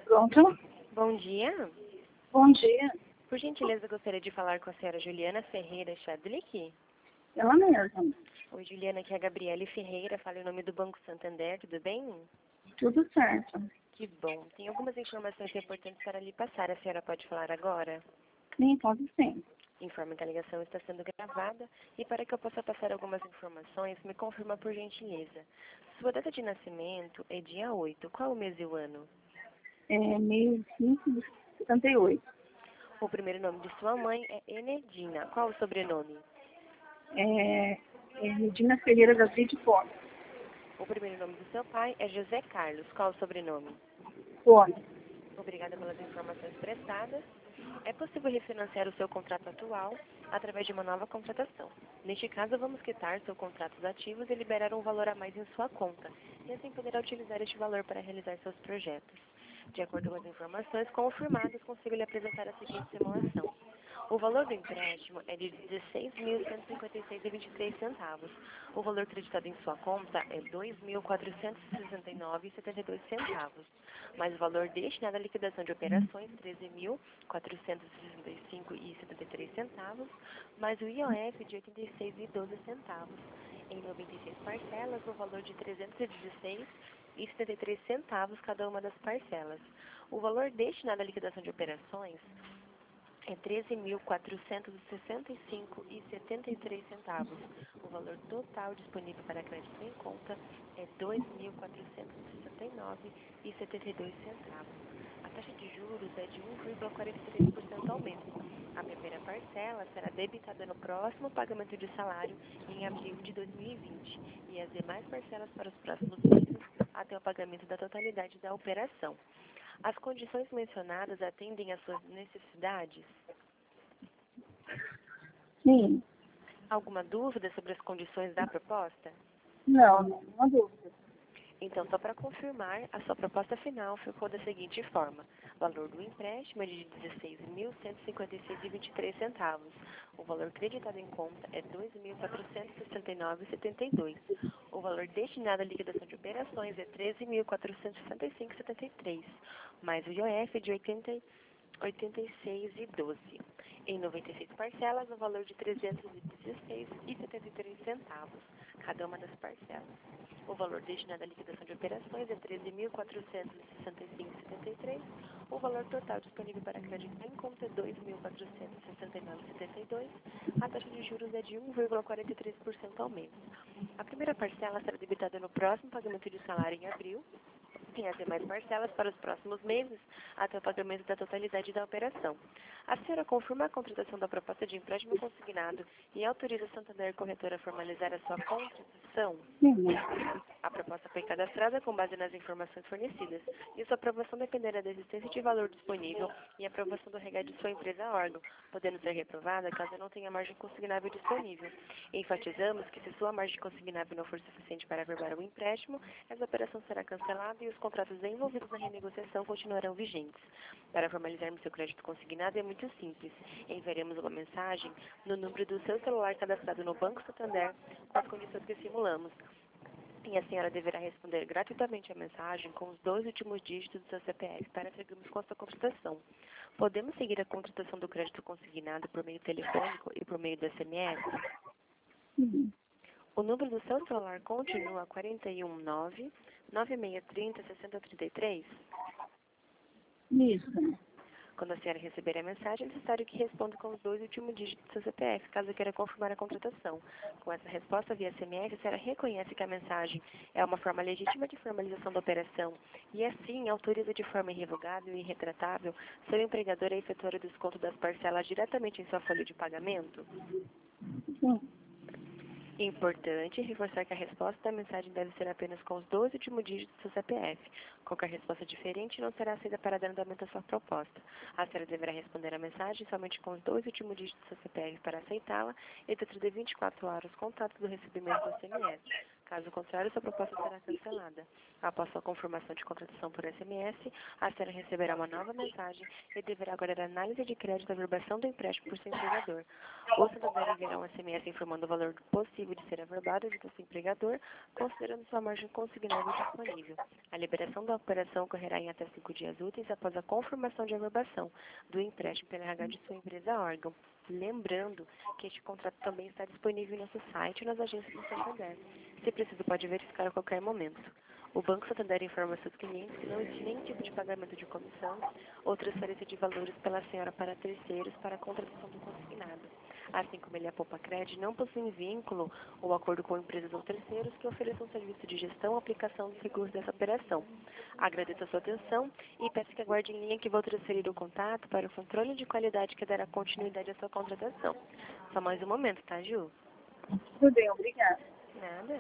Pronto? Bom dia. Bom dia. Por gentileza, gostaria de falar com a senhora Juliana Ferreira Chadlick. Ela mesma. Oi, Juliana, aqui é a Gabriele Ferreira, fala em nome do Banco Santander, tudo bem? Tudo certo. Que bom. Tem algumas informações importantes para lhe passar. A senhora pode falar agora? Sim, pode sim. Informe que a ligação está sendo gravada e para que eu possa passar algumas informações, me confirma por gentileza. Sua data de nascimento é dia 8. Qual o mês e o ano? É 1578. O primeiro nome de sua mãe é Enedina. Qual o sobrenome? É Regina Ferreira da Vide Fone. O primeiro nome do seu pai é José Carlos. Qual o sobrenome? Fone. Obrigada pelas informações prestadas. É possível refinanciar o seu contrato atual através de uma nova contratação. Neste caso, vamos quitar seus contratos ativos e liberar um valor a mais em sua conta, e assim poderá utilizar este valor para realizar seus projetos. De acordo com as informações confirmadas, consigo lhe apresentar a seguinte simulação. O valor do empréstimo é de R$ 16.156,23. O valor creditado em sua conta é R$ 2.469,72. Mais o valor destinado à liquidação de operações, R$ 13.465,73. Mais o IOF de R$ 86,12. Em 96 parcelas, no valor de R$ 316,73 cada uma das parcelas. O valor destinado à liquidação de operações é R$ 13.465,73. O valor total disponível para crédito em conta é R$ 2.469,72. A taxa de juros é de 1,43% ao mês. A primeira parcela será debitada no próximo pagamento de salário em abril de 2020 e as demais parcelas para os próximos meses até o pagamento da totalidade da operação. As condições mencionadas atendem às suas necessidades? Sim. Alguma dúvida sobre as condições da proposta? Não, nenhuma dúvida. Então, só para confirmar, a sua proposta final ficou da seguinte forma. O valor do empréstimo é de R$ 16.156,23. O valor creditado em conta é R$ 2.469,72. O valor destinado à liquidação de operações é R$ 13.465,73. Mais o IOF de R$ 86,12. Em 96 parcelas, o valor de R$ 316,73, cada uma das parcelas. O valor destinado à liquidação de operações é R$ 13.465,73. O valor total disponível para crédito em conta é R$ 2.469,72. A taxa de juros é de 1,43% ao mês. A primeira parcela será debitada no próximo pagamento de salário em abril, e as demais parcelas para os próximos meses, até o pagamento da totalidade da operação. A senhora confirma a contratação da proposta de empréstimo consignado e autoriza a Santander Corretora a formalizar a sua contratação? Sim. A proposta foi cadastrada com base nas informações fornecidas, e sua aprovação dependerá da existência de valor disponível e aprovação do REGAD de sua empresa órgão, podendo ser reprovada caso não tenha margem consignável disponível. Enfatizamos que se sua margem consignável não for suficiente para averbar o empréstimo, essa operação será cancelada e os contratos envolvidos na renegociação continuarão vigentes. Para formalizarmos seu crédito consignado é muito simples. Enviaremos uma mensagem no número do seu celular cadastrado no Banco Santander com as condições que simulamos. E a senhora deverá responder gratuitamente a mensagem com os 2 últimos dígitos do seu CPF para seguirmos com a sua contratação. Podemos seguir a contratação do crédito consignado por meio telefônico e por meio do SMS? Sim. O número do seu celular continua 419-9630-6033? Isso. Quando a senhora receber a mensagem, é necessário que responda com os 2 últimos dígitos do seu CPF, caso queira confirmar a contratação. Com essa resposta via SMS, a senhora reconhece que a mensagem é uma forma legítima de formalização da operação e, assim, autoriza de forma irrevogável e irretratável seu empregador a efetuar o desconto das parcelas diretamente em sua folha de pagamento? Sim. Importante reforçar que a resposta da mensagem deve ser apenas com os 2 últimos dígitos do seu CPF. Qualquer resposta diferente não será aceita para dar andamento à sua proposta. A senhora deverá responder a mensagem somente com os 2 últimos dígitos do seu CPF para aceitá-la e dentro de 24 horas contato do recebimento do SMS. Caso contrário, sua proposta será cancelada. Após sua confirmação de contratação por SMS, a senhora receberá uma nova mensagem e deverá aguardar a análise de crédito da averbação do empréstimo por seu empregador. O Santander enviará um SMS informando o valor possível de ser averbado do seu empregador, considerando sua margem consignada disponível. A liberação da operação ocorrerá em até 5 dias úteis após a confirmação de averbação do empréstimo pela RH de sua empresa órgão. Lembrando que este contrato também está disponível em nosso site e nas agências do Santander. Se preciso, pode verificar a qualquer momento. O Banco Santander informa seus clientes que não existe nenhum tipo de pagamento de comissão ou transferência de valores pela senhora para terceiros para a contratação do consignado. Assim como ele a Poupa Cred, não possui vínculo ou acordo com empresas ou terceiros que ofereçam serviço de gestão ou aplicação dos recursos dessa operação. Agradeço a sua atenção e peço que aguarde em linha que vou transferir o contato para o controle de qualidade que dará continuidade à sua contratação. Só mais um momento, tá, Ju? Tudo bem, obrigada. Nada.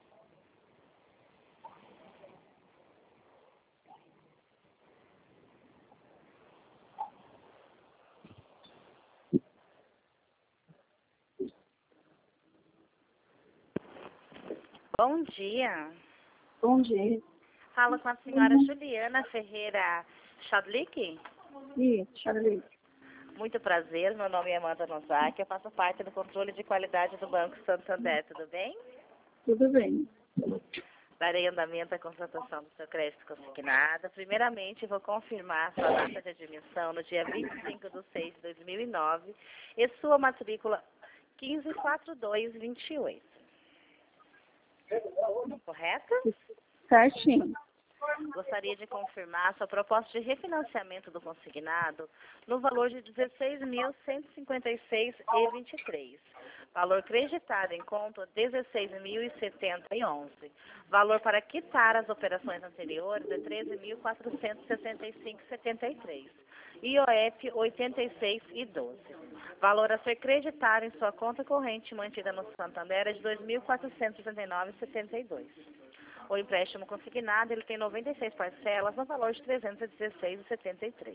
Bom dia. Bom dia. Falo com a senhora Juliana Ferreira Chadlick. Charlie. Muito prazer, meu nome é Amanda Nozaki, eu faço parte do controle de qualidade do Banco Santander, tudo bem? Tudo bem. Darei andamento à contratação do seu crédito consignado. Primeiramente, vou confirmar sua data de admissão no dia 25/6/2009 e sua matrícula 154228. Correto? Certinho. Gostaria de confirmar sua proposta de refinanciamento do consignado no valor de R$ 16.156,23. Valor creditado em conta R$ 16.070,11. Valor para quitar as operações anteriores é R$ 13.465,73. IOF 86,12. Valor a ser creditado em sua conta corrente mantida no Santander é de R$ 2.469,72. O empréstimo consignado ele tem 96 parcelas no valor de R$ 316,73.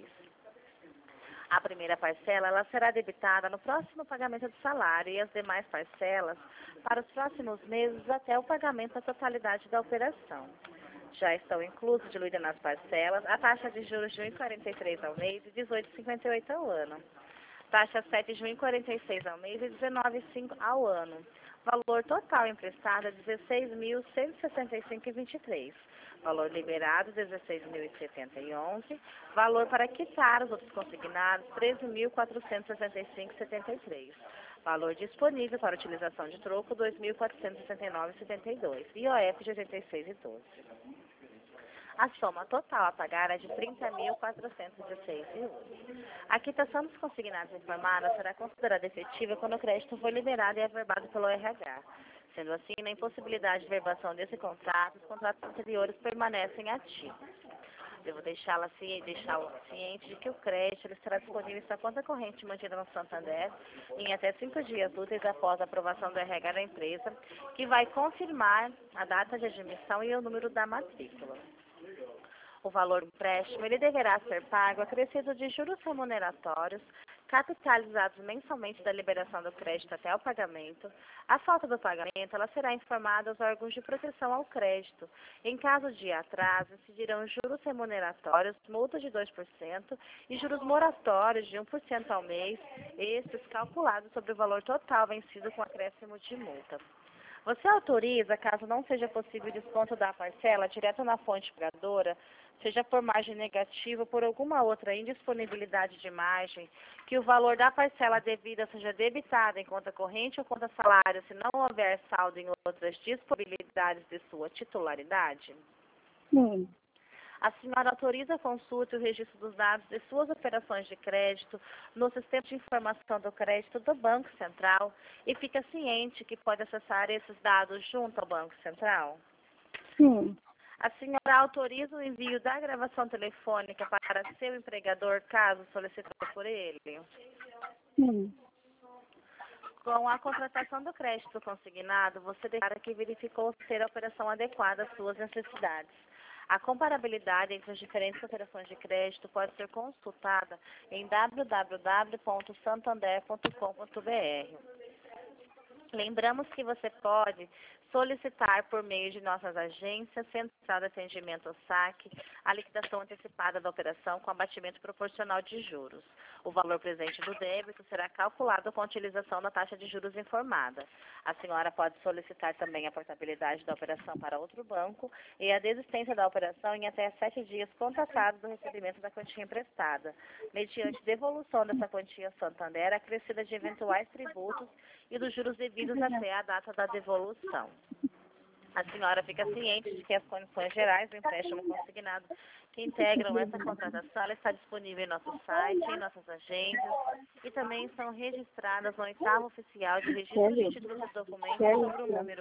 A primeira parcela ela será debitada no próximo pagamento do salário e as demais parcelas para os próximos meses até o pagamento da totalidade da operação. Já estão inclusos, diluídas nas parcelas, a taxa de juros de 1,43 ao mês e 18,58 ao ano. Taxa 7 de 1,46 ao mês e 19,5 ao ano. Valor total emprestado é R$ 16.165,23. Valor liberado R$ 16.070,11. Valor para quitar os outros consignados R$ 13.465,73. Valor disponível para utilização de troco R$ 2.469,72. IOF de 86,12. A soma total a pagar é de R$ 30.416,11. A quitação dos consignados informados será considerada efetiva quando o crédito for liberado e averbado pelo RH. Sendo assim, na impossibilidade de verbação desse contrato, os contratos anteriores permanecem ativos. Devo deixá-lo ciente de que o crédito ele estará disponível em sua conta corrente mantida no Santander em até 5 dias úteis após a aprovação do RH da empresa, que vai confirmar a data de admissão e o número da matrícula. O valor do empréstimo ele deverá ser pago acrescido de juros remuneratórios, capitalizados mensalmente da liberação do crédito até o pagamento. A falta do pagamento ela será informada aos órgãos de proteção ao crédito. Em caso de atraso, incidirão juros remuneratórios, multa de 2% e juros moratórios de 1% ao mês, estes calculados sobre o valor total vencido com acréscimo de multa. Você autoriza, caso não seja possível desconto da parcela direto na fonte pagadora, seja por margem negativa ou por alguma outra indisponibilidade de margem, que o valor da parcela devida seja debitado em conta corrente ou conta salário, se não houver saldo em outras disponibilidades de sua titularidade? Sim. A senhora autoriza a consulta e o registro dos dados de suas operações de crédito no sistema de informação do crédito do Banco Central e fica ciente que pode acessar esses dados junto ao Banco Central? Sim. A senhora autoriza o envio da gravação telefônica para seu empregador, caso solicitado por ele? Sim. Com a contratação do crédito consignado, você declara que verificou ser a operação adequada às suas necessidades. A comparabilidade entre as diferentes operações de crédito pode ser consultada em www.santander.com.br. Lembramos que você pode solicitar por meio de nossas agências, Central de Atendimento ao Saque, a liquidação antecipada da operação com abatimento proporcional de juros. O valor presente do débito será calculado com a utilização da taxa de juros informada. A senhora pode solicitar também a portabilidade da operação para outro banco e a desistência da operação em até 7 dias contados do recebimento da quantia emprestada, mediante devolução dessa quantia ao Santander acrescida de eventuais tributos e dos juros devidos até a data da devolução. A senhora fica ciente de que as condições gerais do empréstimo consignado que integram essa contratação, ela está disponível em nosso site, em nossas agências e também são registradas no 8º oficial de registro de títulos e documentos sobre o número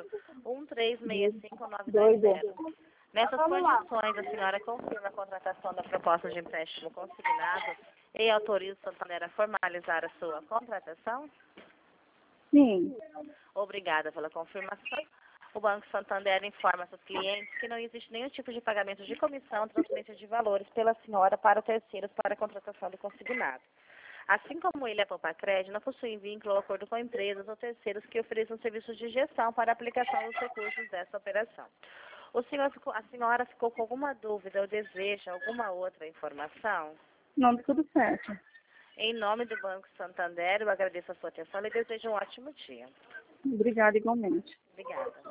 1365920. Nessas condições, a senhora confirma a contratação da proposta de empréstimo consignado e autoriza o Santander a formalizar a sua contratação? Sim. Obrigada pela confirmação. O Banco Santander informa seus clientes que não existe nenhum tipo de pagamento de comissão, transferência de valores pela senhora para terceiros para a contratação do consignado. Assim como ele, a Poupacred, não possui vínculo ou acordo com empresas ou terceiros que ofereçam serviços de gestão para a aplicação dos recursos dessa operação. A senhora ficou com alguma dúvida ou deseja alguma outra informação? Não, tudo certo. Em nome do Banco Santander, eu agradeço a sua atenção e desejo um ótimo dia. Obrigada igualmente. Obrigada.